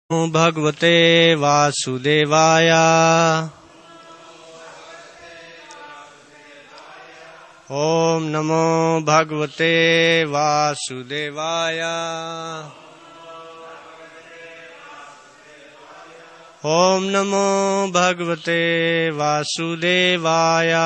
भगवते वासुदेवाय। ओम नमो भगवते वासुदेवाय। ओम नमो भगवते वासुदेवाय।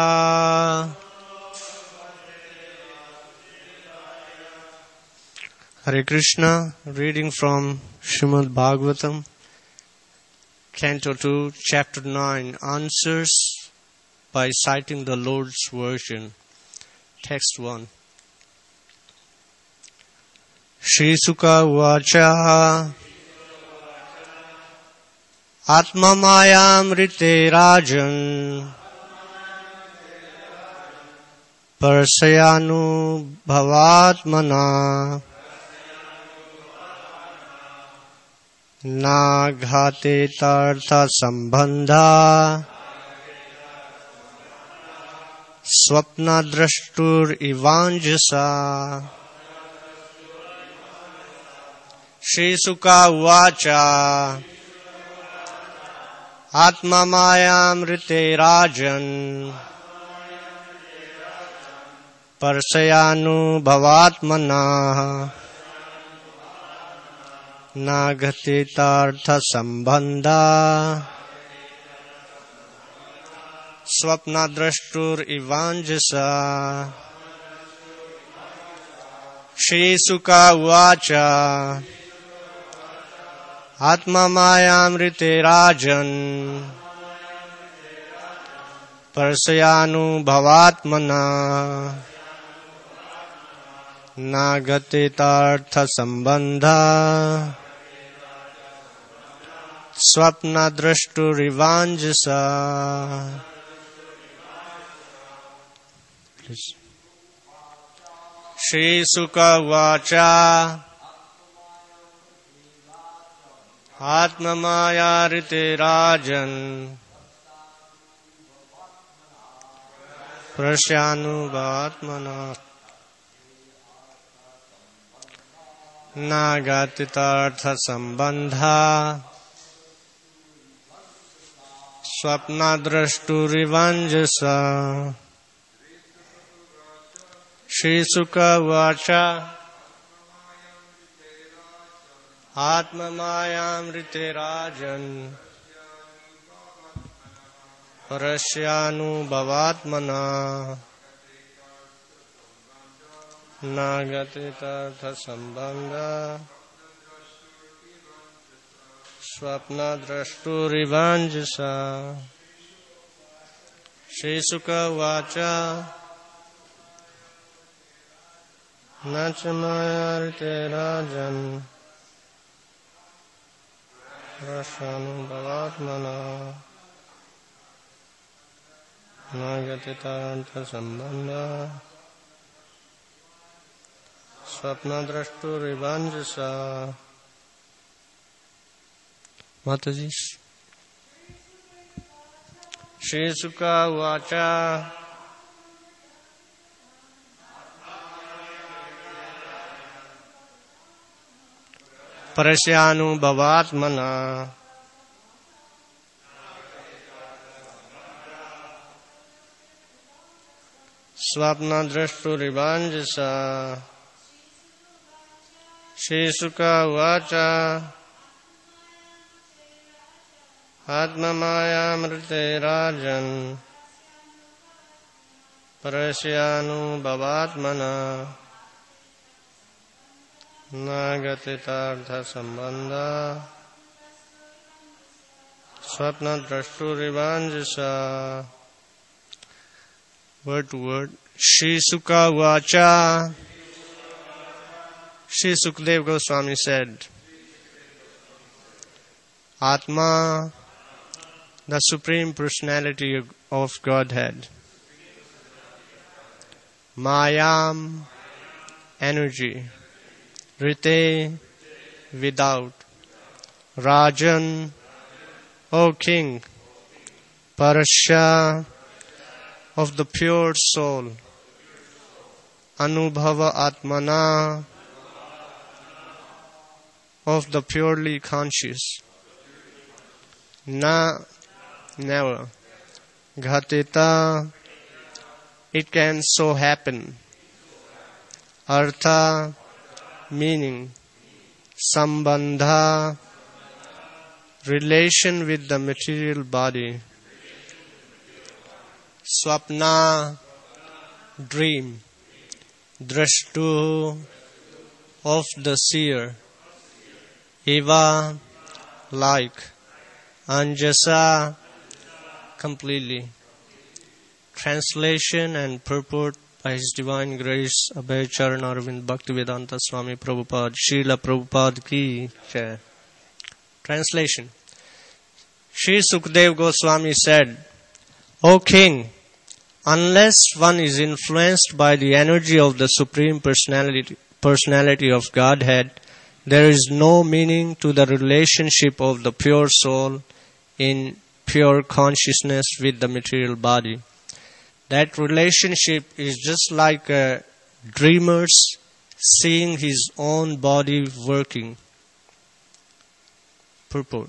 Hare Krishna, reading from Srimad Bhagavatam, Canto 2, Chapter 9, Answers by citing the Lord's Version. Text 1. Shri Sukha Uvacha Atma Mayamrite Rajan Parsayanu Bhavatmana Na ghate tartha sambandha Swapna drashtur ivanjasa. Shri Sukha Uvacha Atma Mayamrite Rajan Parsayanu Bhavatmana Na ghate tartha sambandha Swapna drashtur ivanjasa. Shri Sukha Uvacha Atma Mayamrite Rajan Parsayanu Bhavatmana Na ghate tartha sambandha Swapna drashtur ivanjasa. Shri Sukha Uvacha Atma Mayamrite Rajan Parsayanu Bhavatmana Na ghate tartha sambandha Swapna drashtur ivanjasa. Shri Sukha Uvacha Atma Mayamrite Rajan Parsayanu Bhavatmana Na ghate tartha sambandha Swapna drashtur ivanjasa. Shri Sukha Uvacha Nachamayarite Rajan Parsayanu Bhavatmana Na ghate tartha sambandha Swapna drashtur ivanjasa. Mataji. Shri Sukha Uvacha Parsayanu Bhavatmana Swapna drashtur ivanjasa. Shri Sukha Uvacha Atma Mayamrite Rajan Parsayanu Bhavatmana Na ghate tartha sambandha Swapna drashtur ivanjasa. Word to word. Shri Sukha Uvacha. Shri Sukadeva Goswami said, Atma, the Supreme Personality of Godhead. Mayam, energy. Rite, without. Rajan, O King. Parasya, of the pure soul. Anubhava Atmana, of the purely conscious. Na, never. Ghatita, it can so happen. Artha, meaning. Sambandha, relation with the material body. Swapna, dream. Drashtu, of the seer. Eva, like. Anjasa, completely. Translation and purport by His Divine Grace Abhay Charan Arvind Bhaktivedanta Swami Prabhupada Srila Prabhupada ki Jai. Translation. Sri Sukdev Goswami said, O King, unless one is influenced by the energy of the Supreme Personality of Godhead, there is no meaning to the relationship of the pure soul in pure consciousness with the material body. That relationship is just like a dreamer's seeing his own body working. Purport.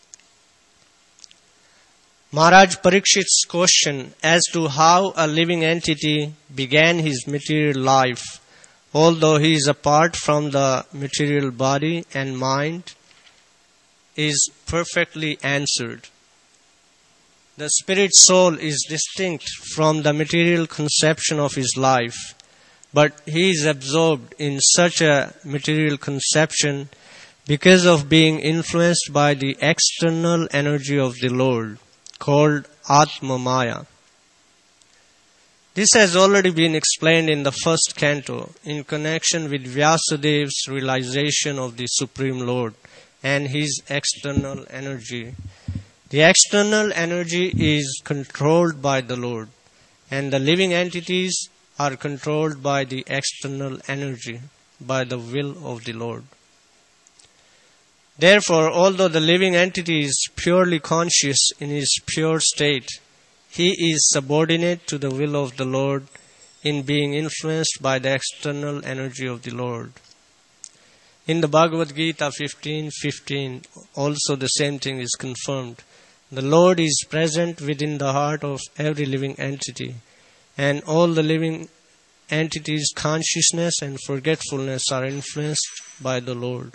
Maharaj Parikshit's question as to how a living entity began his material life, although he is apart from the material body and mind, is perfectly answered. The spirit soul is distinct from the material conception of his life, but he is absorbed in such a material conception because of being influenced by the external energy of the Lord, called Atma Maya. This has already been explained in the first canto in connection with Vyasadev's realization of the Supreme Lord and his external energy. The external energy is controlled by the Lord, and the living entities are controlled by the external energy, by the will of the Lord. Therefore, although the living entity is purely conscious in his pure state, he is subordinate to the will of the Lord in being influenced by the external energy of the Lord. In the Bhagavad Gita 15:15, also the same thing is confirmed. The Lord is present within the heart of every living entity, and all the living entities' consciousness and forgetfulness are influenced by the Lord.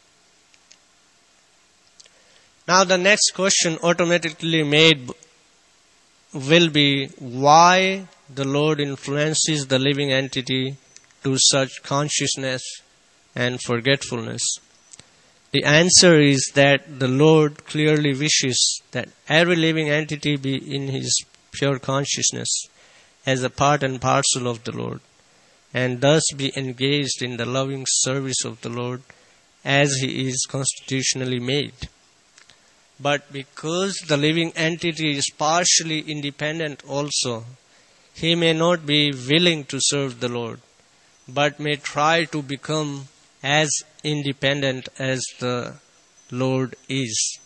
Now the next question automatically made will be why the Lord influences the living entity to such consciousness and forgetfulness. The answer is that the Lord clearly wishes that every living entity be in his pure consciousness as a part and parcel of the Lord, and thus be engaged in the loving service of the Lord as he is constitutionally made. But because the living entity is partially independent also, he may not be willing to serve the Lord, but may try to become as independent as the Lord is.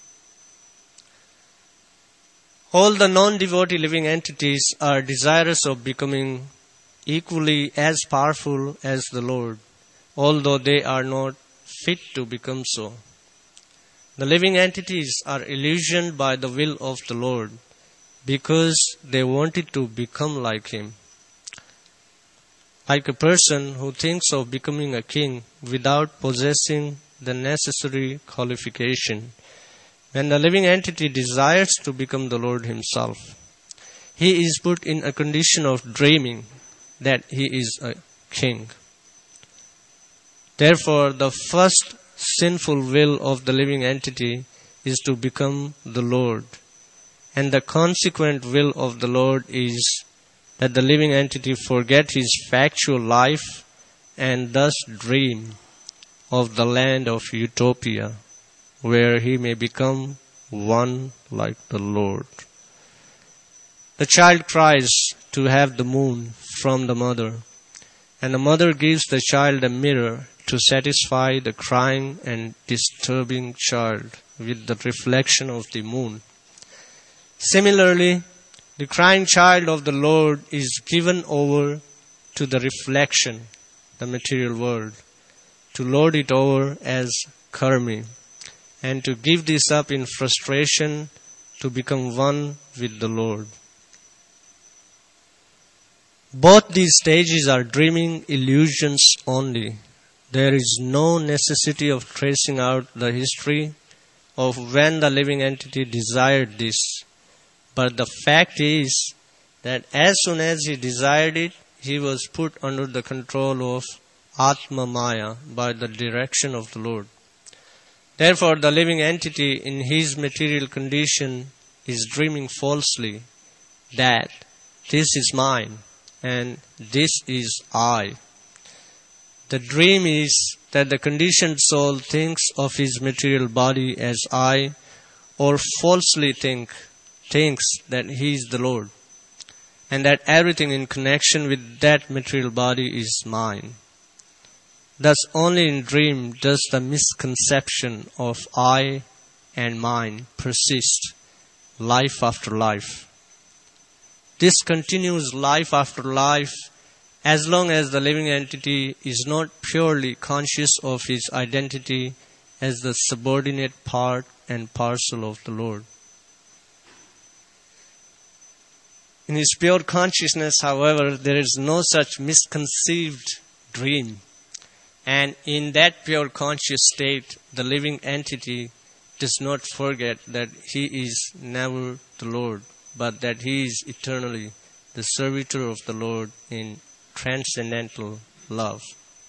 All the non-devotee living entities are desirous of becoming equally as powerful as the Lord, although they are not fit to become so. The living entities are illusioned by the will of the Lord because they wanted to become like him. Like a person who thinks of becoming a king without possessing the necessary qualification. When the living entity desires to become the Lord himself, he is put in a condition of dreaming that he is a king. Therefore, the first sinful will of the living entity is to become the Lord, and the consequent will of the Lord is that the living entity forget his factual life and thus dream of the land of utopia, where he may become one like the Lord. The child cries to have the moon from the mother, and the mother gives the child a mirror to satisfy the crying and disturbing child with the reflection of the moon. Similarly, the crying child of the Lord is given over to the reflection, the material world, to lord it over as karmi, and to give this up in frustration to become one with the Lord. Both these stages are dreaming illusions only. There is no necessity of tracing out the history of when the living entity desired this. But the fact is that as soon as he desired it, he was put under the control of Atma Maya by the direction of the Lord. Therefore, the living entity in his material condition is dreaming falsely that this is mine and this is I. The dream is that the conditioned soul thinks of his material body as I, or falsely thinks that he is the Lord, and that everything in connection with that material body is mine. Thus only in dream does the misconception of I and mine persist, life after life. This continues life after life as long as the living entity is not purely conscious of his identity as the subordinate part and parcel of the Lord. In his pure consciousness, however, there is no such misconceived dream. And in that pure conscious state, the living entity does not forget that he is never the Lord, but that he is eternally the servitor of the Lord in transcendental love.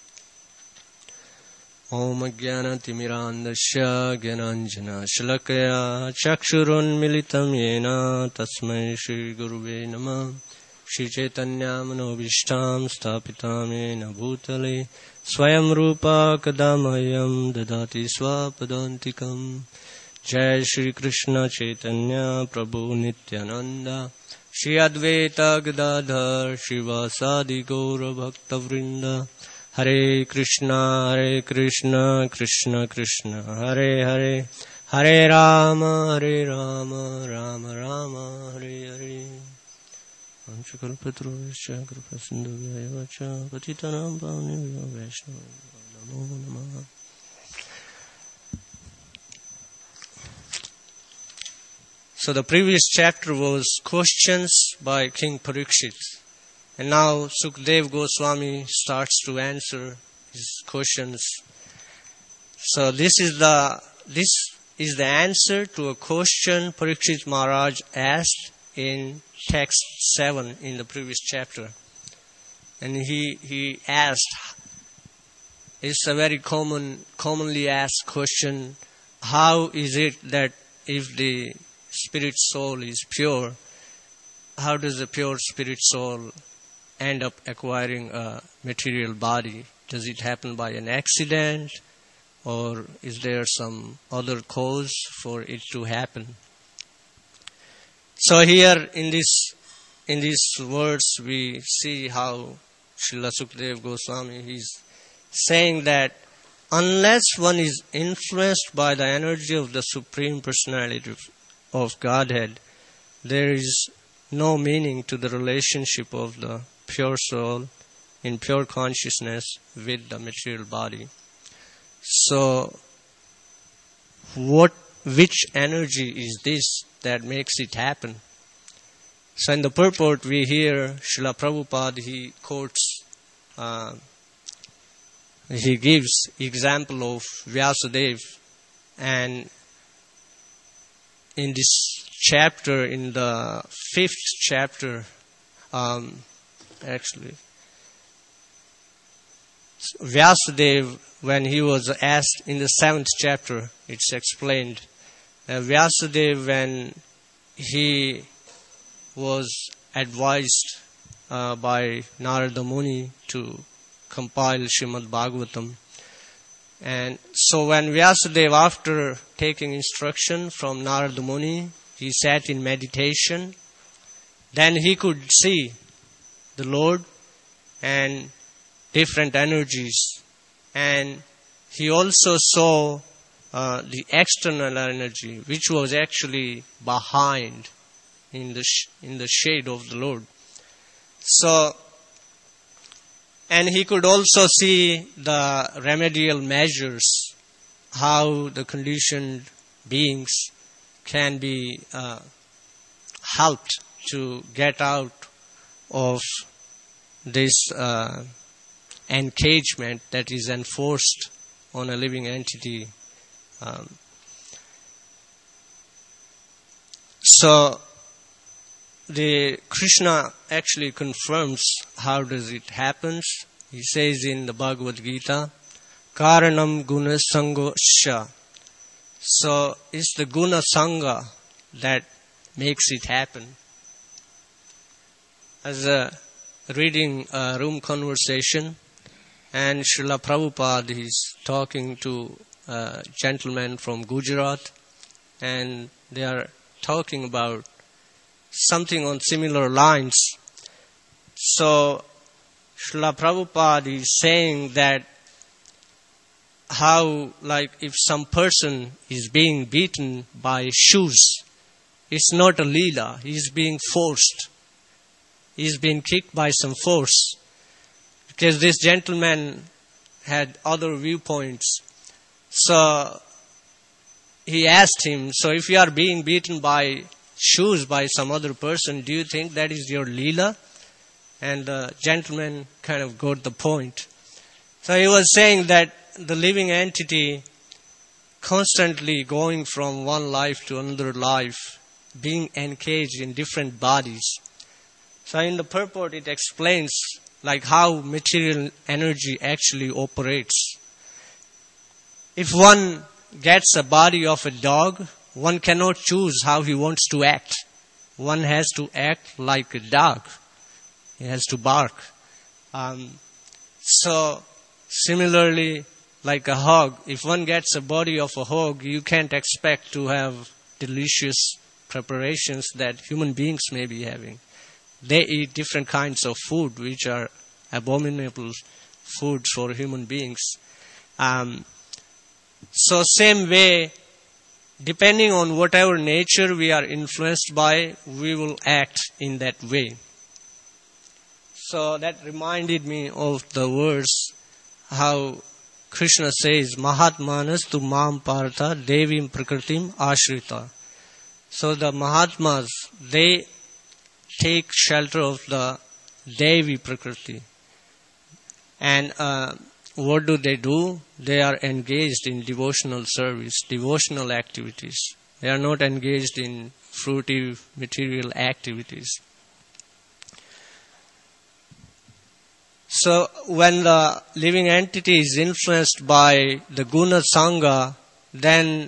Om Jnana Timirandasya Gyananjana Shalakaya Chakshurun Militam Yena Tasmai Shri Guruve Namah Shri Chaitanya Manobishtam Stapitam Yena Bhutale Swayam Rupa Kadamayam Dadati Swapadantikam Jai Shri Krishna Chaitanya Prabhu Nityananda Shri Advaita Gadadhar Shivasadi Gaura Bhakta Vrinda Hare Krishna Krishna Krishna Hare Hare Hare Rama Rama Rama Hare Hare Anchakalpatrovasya Kripasindhuvyayacha Patitanam Pavanebhyo Vaishnavabhyo Namo Namaha. So the previous chapter was questions by King Parikshit. And now Sukdev Goswami starts to answer his questions. So this is the answer to a question Parikshit Maharaj asked in text 7 in the previous chapter. And he asked, it's a very commonly asked question, how is it that if the spirit soul is pure, how does the pure spirit soul end up acquiring a material body? Does it happen by an accident, or is there some other cause for it to happen? So here in these words we see how Srila Sukdev Goswami is saying that unless one is influenced by the energy of the Supreme Personality of Godhead, there is no meaning to the relationship of the pure soul in pure consciousness with the material body. So, which energy is this that makes it happen? So in the purport we hear Srila Prabhupada, he quotes, he gives example of Vyasadeva, and in this chapter, in the 5th chapter, Vyasadeva, when he was asked in the 7th chapter, it's explained, Vyasadeva, when he was advised by Narada Muni to compile Srimad Bhagavatam, and so when Vyasadeva, after taking instruction from Narada Muni, he sat in meditation, then he could see the Lord and different energies, and he also saw the external energy, which was actually behind in the shade of the Lord. So, and he could also see the remedial measures, how the conditioned beings can be helped to get out of this engagement that is enforced on a living entity. So the Krishna actually confirms how does it happens. He says in the Bhagavad Gita, Karanam guna sangosya. So it's the guna sangha that makes it happen. As a reading a room conversation, and Srila Prabhupada is talking to a gentleman from Gujarat, and they are talking about something on similar lines. So Srila Prabhupada is saying that how, like, if some person is being beaten by shoes, it's not a leela, he's being forced. He's being kicked by some force. Because this gentleman had other viewpoints. So he asked him, so if you are being beaten by shoes by some other person, do you think that is your leela? And the gentleman kind of got the point. So he was saying that the living entity constantly going from one life to another life, being engaged in different bodies. So in the purport it explains like how material energy actually operates. If one gets a body of a dog, one cannot choose how he wants to act. One has to act like a dog. He has to bark. So similarly, like a hog, if one gets a body of a hog, you can't expect to have delicious preparations that human beings may be having. They eat different kinds of food which are abominable foods for human beings. So same way, depending on whatever nature we are influenced by, we will act in that way. So that reminded me of the verse how Krishna says, Mahatmanas tu mam partha devim prakritim ashrita. So the Mahatmas, they take shelter of the Devi Prakriti. And what do? They are engaged in devotional service, devotional activities. They are not engaged in fruitive material activities. So when the living entity is influenced by the guna sangha, then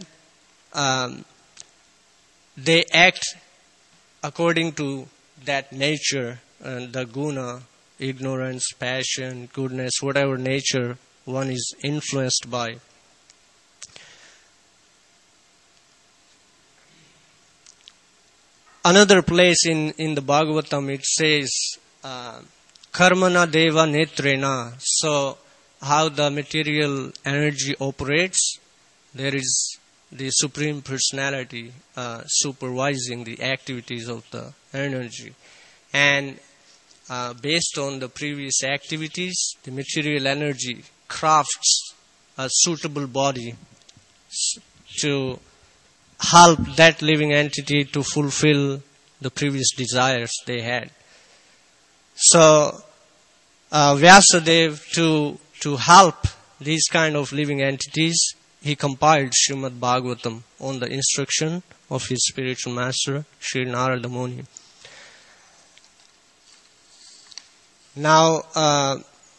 they act according to that nature, the guna, ignorance, passion, goodness, whatever nature one is influenced by. Another place in the Bhagavatam it says, Karmana deva netrena. So how the material energy operates, there is the Supreme Personality supervising the activities of the energy. And based on the previous activities, the material energy crafts a suitable body to help that living entity to fulfill the previous desires they had. So Vyasadeva, to help these kind of living entities, he compiled Srimad Bhagavatam on the instruction of his spiritual master, Sri Narada Muni. Now,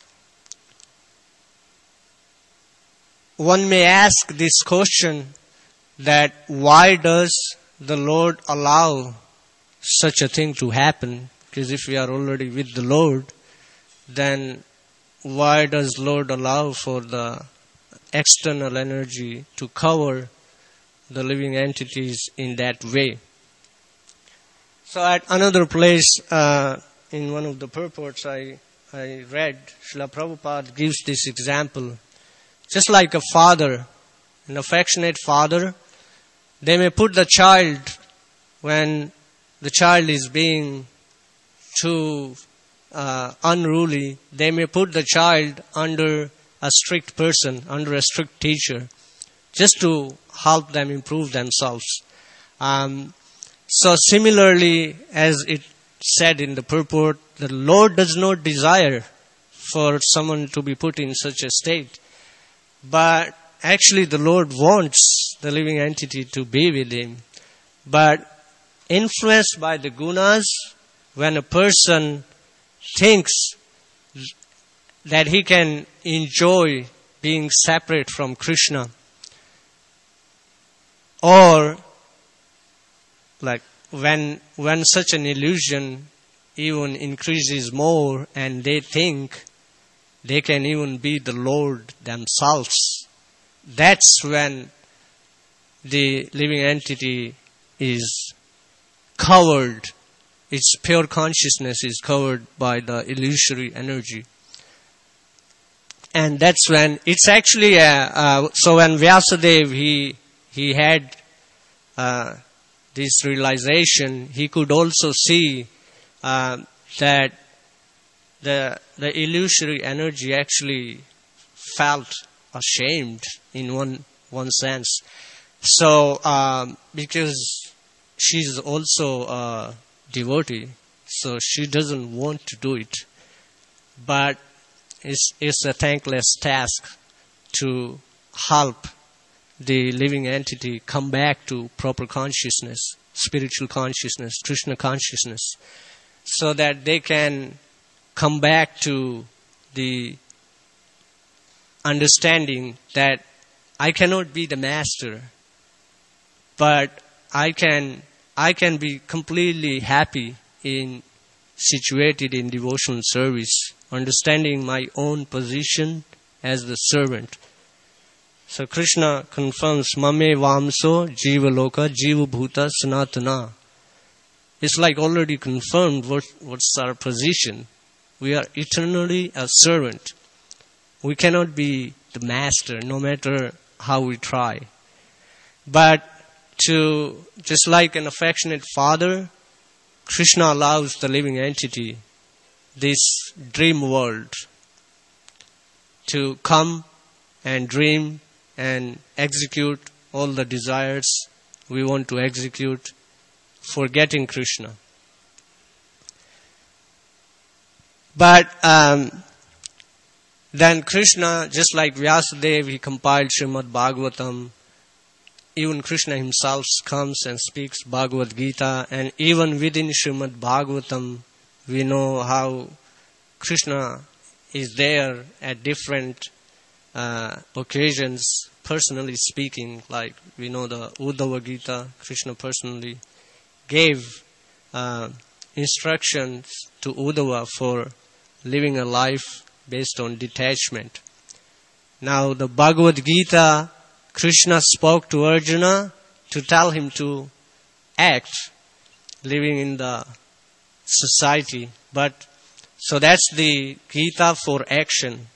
one may ask this question that why does the Lord allow such a thing to happen? Because if we are already with the Lord, then why does Lord allow for the external energy to cover the living entities in that way? So at another place, in one of the purports I read, Srila Prabhupada gives this example. Just like a father, an affectionate father, they may put the child, when the child is being too unruly, they may put the child under a strict person, under a strict teacher, just to help them improve themselves. So similarly, as it said in the purport, the Lord does not desire for someone to be put in such a state. But actually the Lord wants the living entity to be with Him. But influenced by the gunas, when a person thinks that he can enjoy being separate from Krishna, or like when such an illusion even increases more and they think they can even be the Lord themselves, that's when the living entity is covered, its pure consciousness is covered by the illusory energy. And that's when it's actually so when Vyasadeva he had this realization, he could also see that the illusory energy actually felt ashamed in one sense. So because she's also a devotee, so she doesn't want to do it, but it's a thankless task to help the living entity come back to proper consciousness, spiritual consciousness, Krishna consciousness, so that they can come back to the understanding that I cannot be the master, but I can be completely happy in situated in devotional service, understanding my own position as the servant. So Krishna confirms, Mame Vamso Jiva Loka Jiva Bhuta Sanatana. It's like already confirmed what's our position. We are eternally a servant. We cannot be the master no matter how we try. But just like an affectionate father, Krishna allows the living entity, this dream world, to come and dream and execute all the desires we want to execute, forgetting Krishna. But then Krishna, just like Vyasadeva, he compiled Srimad Bhagavatam. Even Krishna himself comes and speaks Bhagavad Gita, and even within Srimad Bhagavatam, we know how Krishna is there at different occasions, personally speaking. Like we know the Uddhava Gita, Krishna personally gave instructions to Uddhava for living a life based on detachment. Now the Bhagavad Gita, Krishna spoke to Arjuna to tell him to act, living in the society. But so that's the Gita for action.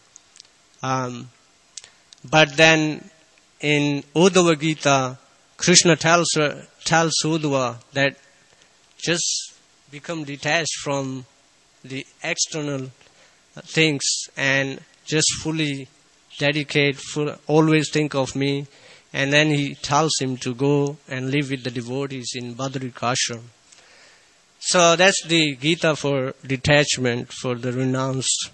But then in Uddhava Gita, Krishna tells Uddhava that just become detached from the external things and just fully dedicate, always think of me. And then he tells him to go and live with the devotees in Badrikashram. So that's the Gita for detachment, for the renounced.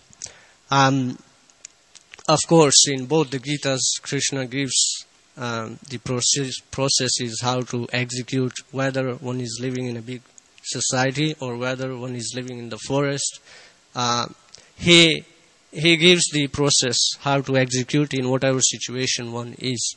Of course, in both the Gitas, Krishna gives the processes how to execute, whether one is living in a big society or whether one is living in the forest. He gives the process how to execute in whatever situation one is.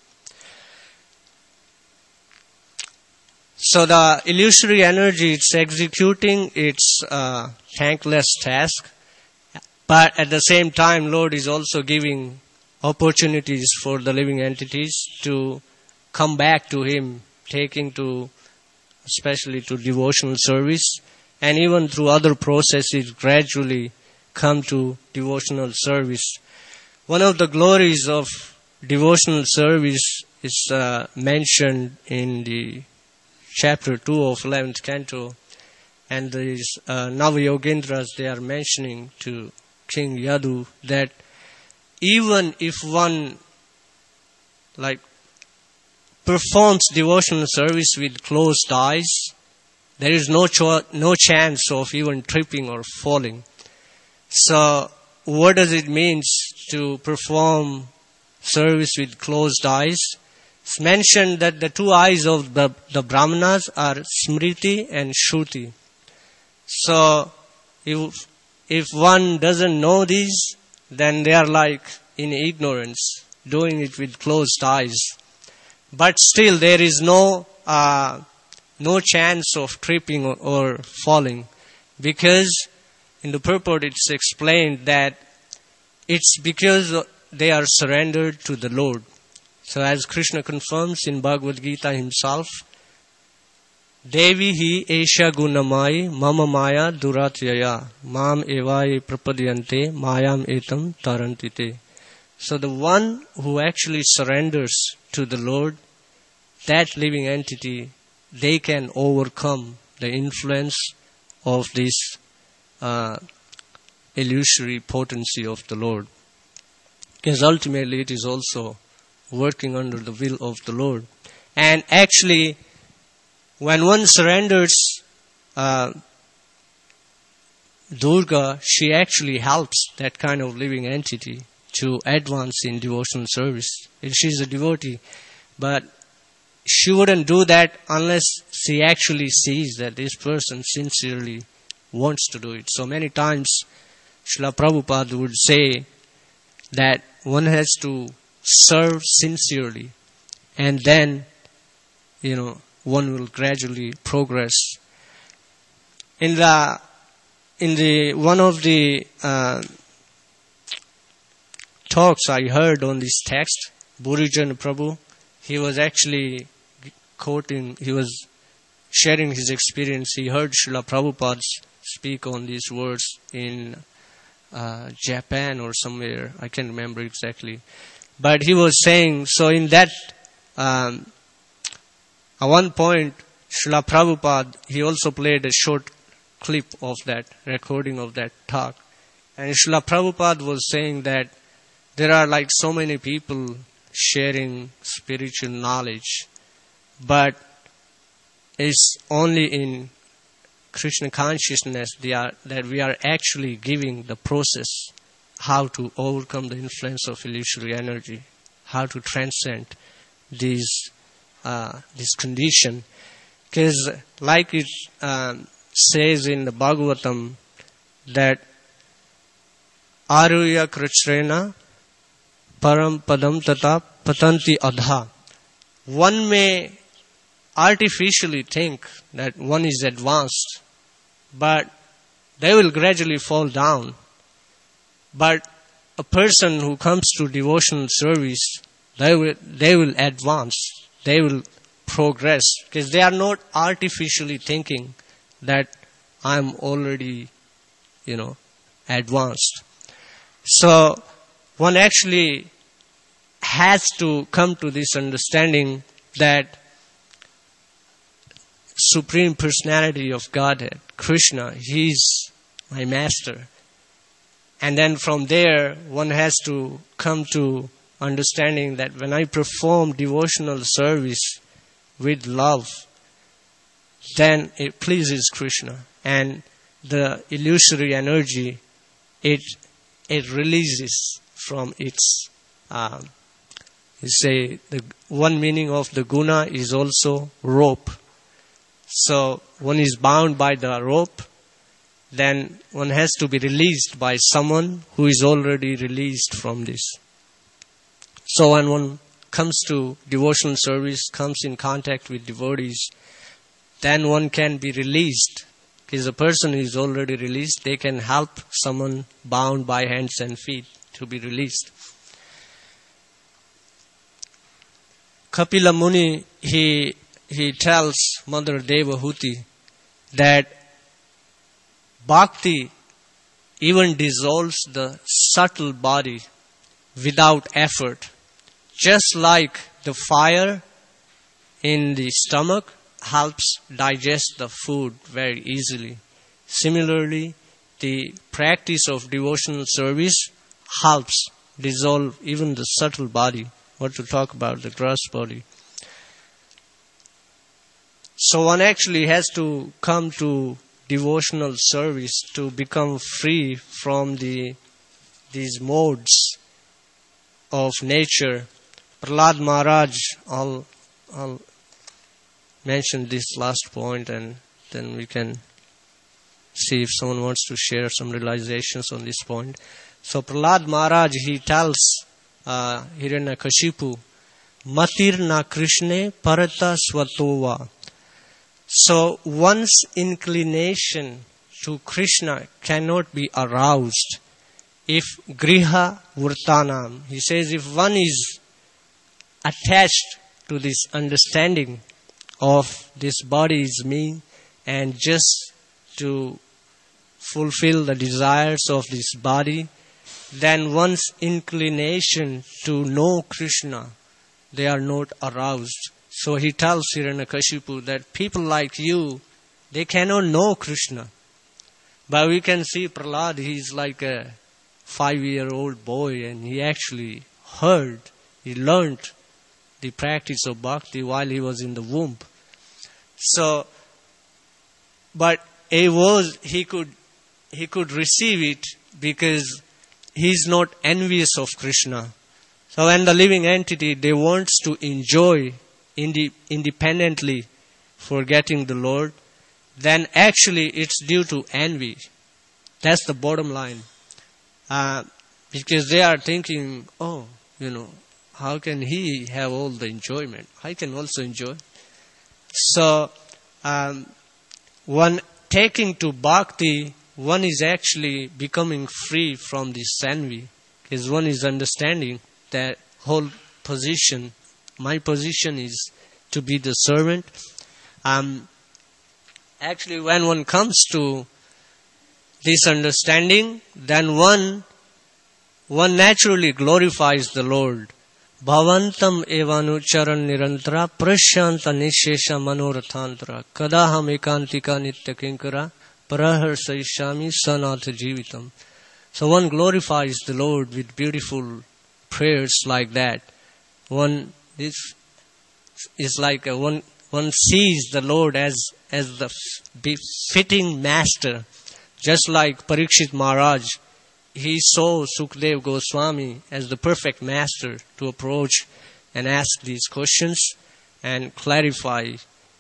So the illusory energy, it's executing its thankless task, but at the same time, Lord is also giving opportunities for the living entities to come back to Him, taking to, especially to devotional service, and even through other processes gradually come to devotional service. One of the glories of devotional service is mentioned in the chapter 2 of 11th canto, and these Navayogendras, they are mentioning to King Yadu that even if one performs devotional service with closed eyes, there is no chance of even tripping or falling. So, what does it mean to perform service with closed eyes? It's mentioned that the two eyes of the Brahmanas are Smriti and Shruti. So, if one doesn't know these, then they are like in ignorance, doing it with closed eyes. But still, there is no chance of tripping or falling, because in the purport it's explained that it's because they are surrendered to the Lord. So as Krishna confirms in Bhagavad Gita himself, Devi hi esha gunamai mama maya duratyaya mam evai prapadyante mayam etam tarantite. So the one who actually surrenders to the Lord, that living entity, they can overcome the influence of this illusory potency of the Lord. Because ultimately it is also working under the will of the Lord. And actually, when one surrenders Durga, she actually helps that kind of living entity to advance in devotional service. She is a devotee, but she wouldn't do that unless she actually sees that this person sincerely wants to do it. So many times Srila Prabhupada would say that one has to serve sincerely, and then, one will gradually progress. In the one of the talks I heard on this text, Burijan Prabhu, he was actually he was sharing his experience. He heard Srila Prabhupada speak on these words in Japan or somewhere, I can't remember exactly. But he was saying, so in that, at one point, Srila Prabhupada, he also played a short clip of that, recording of that talk. And Srila Prabhupada was saying that there are like so many people sharing spiritual knowledge, but it's only in Krishna consciousness that we are actually giving the process, how to overcome the influence of illusory energy, how to transcend this condition. Because like it says in the Bhagavatam, that Aruya Krichrena Param Padam Tata Patanti Adha. One may artificially think that one is advanced, but they will gradually fall down. But a person who comes to devotional service, they will advance, they will progress, because they are not artificially thinking that I'm already, advanced. So one actually has to come to this understanding that Supreme Personality of Godhead, Krishna, He is my master. And then from there, one has to come to understanding that when I perform devotional service with love, then it pleases Krishna. And the illusory energy, it releases from its, the one meaning of the guna is also rope. So one is bound by the rope, then one has to be released by someone who is already released from this. So when one comes to devotional service, comes in contact with devotees, then one can be released. Because a person who is already released, they can help someone bound by hands and feet to be released. Kapila Muni, he tells Mother Devahuti that Bhakti even dissolves the subtle body without effort. Just like the fire in the stomach helps digest the food very easily. Similarly, the practice of devotional service helps dissolve even the subtle body. What to talk about the gross body. So one actually has to come to devotional service to become free from these modes of nature. Prahlad Maharaj, I'll mention this last point and then we can see if someone wants to share some realizations on this point. So Prahlad Maharaj, he tells Hiranyakashipu, Matir na Krishne parata swatova. So one's inclination to Krishna cannot be aroused if griha vurtanam. He says if one is attached to this understanding of this body is me and just to fulfill the desires of this body, then one's inclination to know Krishna, they are not aroused. So he tells Hiranyakashipu that people like you, they cannot know Krishna. But we can see Prahlad, he's like a 5-year-old boy and he actually he learned the practice of bhakti while he was in the womb. So, but he could receive it because he's not envious of Krishna. So when the living entity, they wants to enjoy independently forgetting the Lord, then actually it's due to envy. That's the bottom line. Because they are thinking, how can he have all the enjoyment? I can also enjoy. So, one taking to bhakti, one is actually becoming free from this envy. Because one is understanding that whole position, my position is to be the servant. Actually, when one comes to this understanding, then one naturally glorifies the Lord. Bhavantam evanu charan nirantara prashanta nishesha manorathantra kadaham ekantika nitya kinkara paraharsayishami sanatha jivitam. So one glorifies the Lord with beautiful prayers like that. This is like one sees the Lord as the befitting master. Just like Parikshit Maharaj, he saw Sukdev Goswami as the perfect master to approach and ask these questions and clarify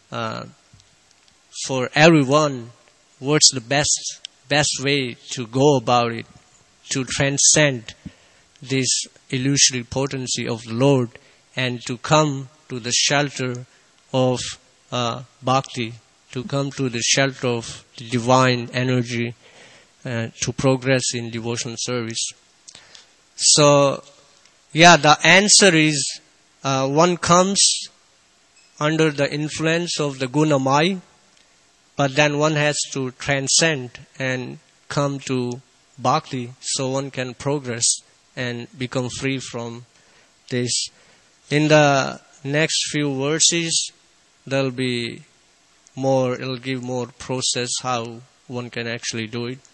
for everyone what's the best way to go about it, to transcend this illusory potency of the Lord and to come to the shelter of bhakti, to come to the shelter of the divine energy, to progress in devotional service. So, the answer is one comes under the influence of the gunamai, but then one has to transcend and come to bhakti so one can progress and become free from this. In the next few verses, it'll give more process how one can actually do it.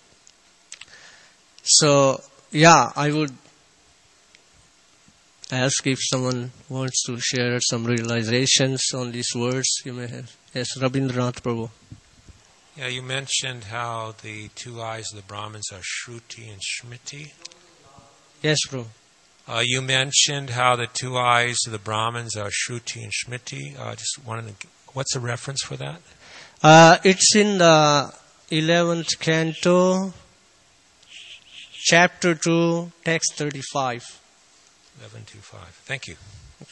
So, I would ask if someone wants to share some realizations on these words you may have. Yes, Rabindranath Prabhu. Yeah, you mentioned how the two eyes of the Brahmins are Shruti and Smriti. Yes, Prabhu. You mentioned how the two eyes of the Brahmins are Shruti and Smriti. What's the reference for that? It's in the 11th canto, chapter 2, text 35. 11:25. Thank you.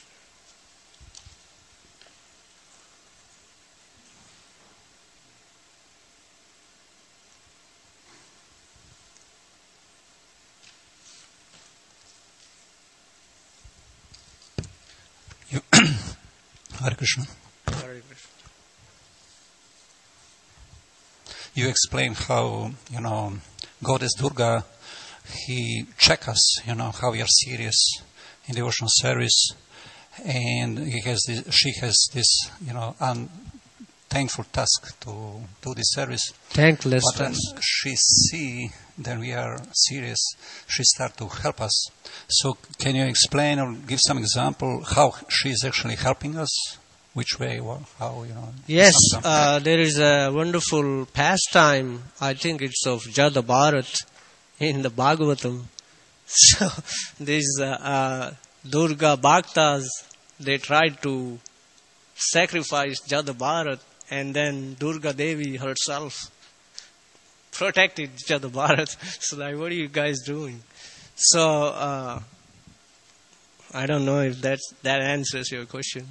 Hare Krishna. Hare Krishna. You explained how, Goddess Durga, he checks us, how we are serious in devotional service, and she has this, unthankful task to do this service. Thankless But when task. she see that we are serious, she start to help us. So can you explain or give some example how she is actually helping us? which way, how, Yes, something. there is a wonderful pastime. I think it's of Jada Bharat in the Bhagavatam. So these Durga Bhaktas, they tried to sacrifice Jada Bharat, and then Durga Devi herself protected Jada Bharat. So like, what are you guys doing? So I don't know if that answers your question.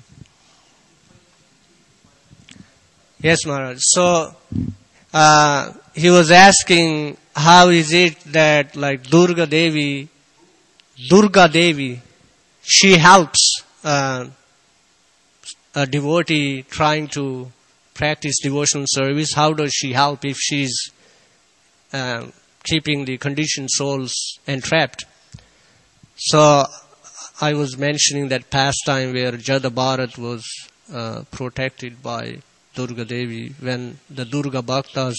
Yes, Maharaj. So he was asking, how is it that like Durga Devi, she helps a devotee trying to practice devotional service? How does she help if she's keeping the conditioned souls entrapped? So I was mentioning that pastime where Jada Bharat was protected by Durga Devi when the Durga Bhaktas.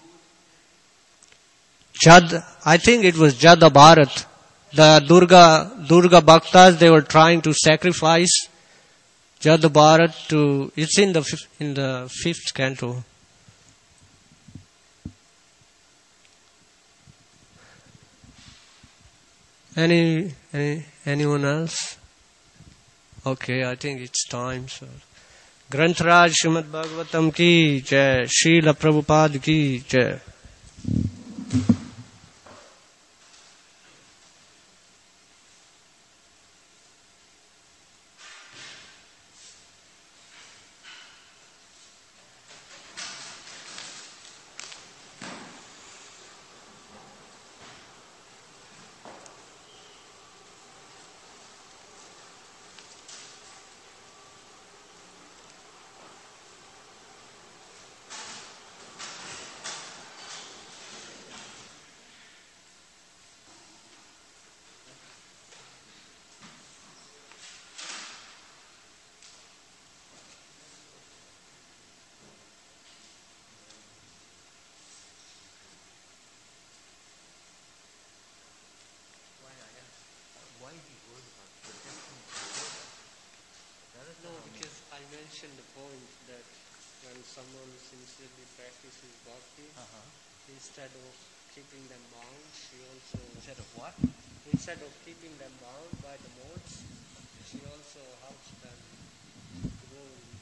I think it was Jada Bharat. The Durga Bhaktas, they were trying to sacrifice Jada Bharat to. It's in the fifth canto. Anyone else? Okay, I think it's time. So, Granth Raj Srimad Bhagavatam ki jai, Srila Prabhupada ki jai. No, because I mentioned the point that when someone sincerely practices bhakti, instead of keeping them bound, she also... Instead of what? Instead of keeping them bound by the modes, she also helps them grow in